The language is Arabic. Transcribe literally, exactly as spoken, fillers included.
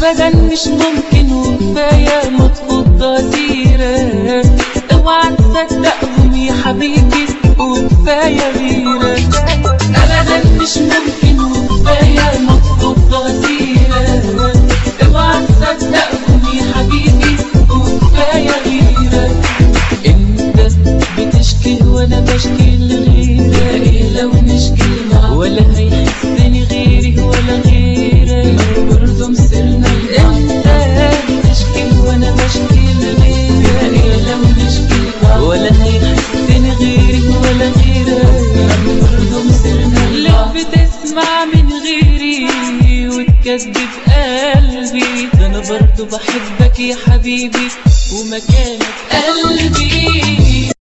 ابدا مش ممكن وكفايه مطلوب غيرك. اوعى تصدقهم يا حبيبي وكفايه غيرك. ابدا مش ممكن وكفايه مطلوب غيرك. اوعى تصدقهم يا حبيبي وكفايه غيرك. انت بتشكي وانا بشكي لغيرك. ايه لو نشكي معاك ولا هيحسني غيري ولا غيرك؟ برضه مسرنا. انت بتشكي وانا بشكي لغيرك. ايه لو نشكي معاك ولا هيحسني غيري ولا غيرك؟ برضه مسرنا. ليه بتسمع من غيري وتكذب قلبي؟ ده انا برضه بحبك يا حبيبي ومكانك قلبي.